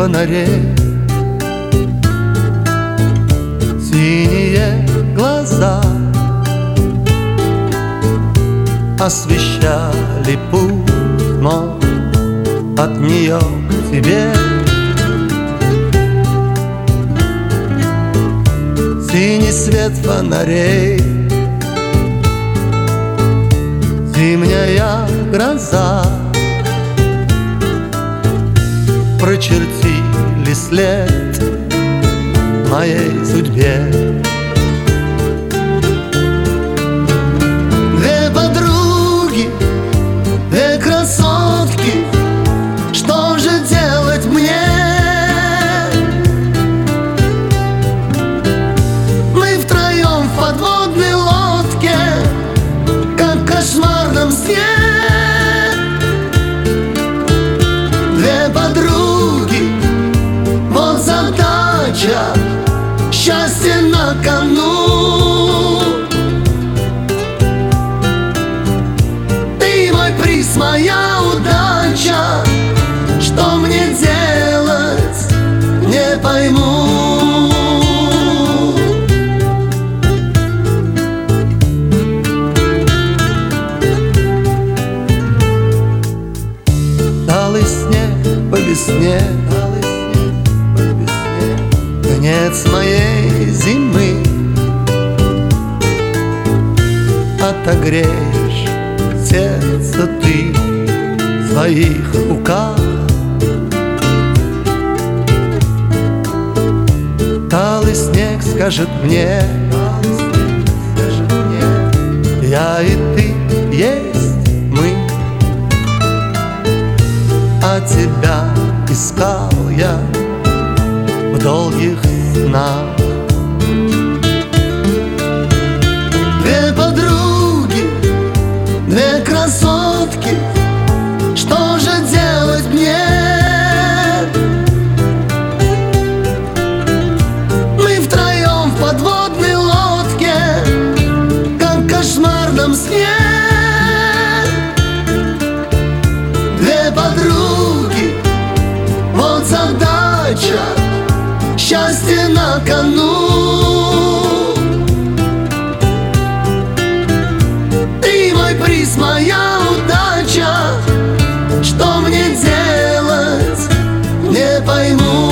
фонарей, синие глаза освещали путь мой от нее к тебе. Синий свет фонарей, зимняя гроза прочертили след моей судьбе. Две подруги, две красотки, что же делать мне? Мы втроем в подводной лодке, как в кошмарном сне. Две подруги, вот задача, счастье на кону. Ты мой приз, моя удача, что мне делать, не пойму. Талый снег по весне, конец моей зимы. Отогреешь сердце ты в своих руках. Талый снег скажет мне, я и ты есть мы. А тебя искал я в долгих снах. Две подруги, две красотки, что же делать мне? Мы втроем в подводной лодке, как в кошмарном сне. Две подруги, вот задача, счастье на кону. Ты мой приз, моя удача, что мне делать, не пойму.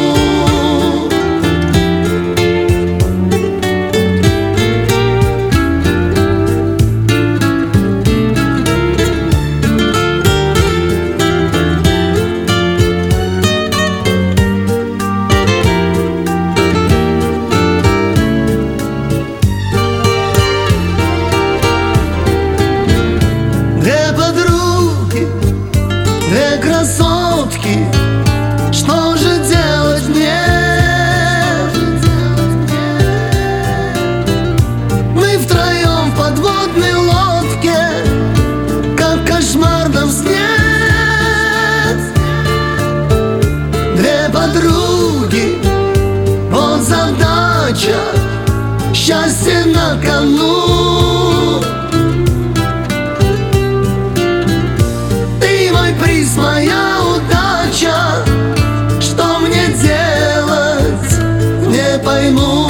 Две подруги, две красотки, что же делать мне? Мы втроем в подводной лодке, как в кошмарном сне. Две подруги, вот задача, счастье на кону. Приз, моя удача, что мне делать, не пойму.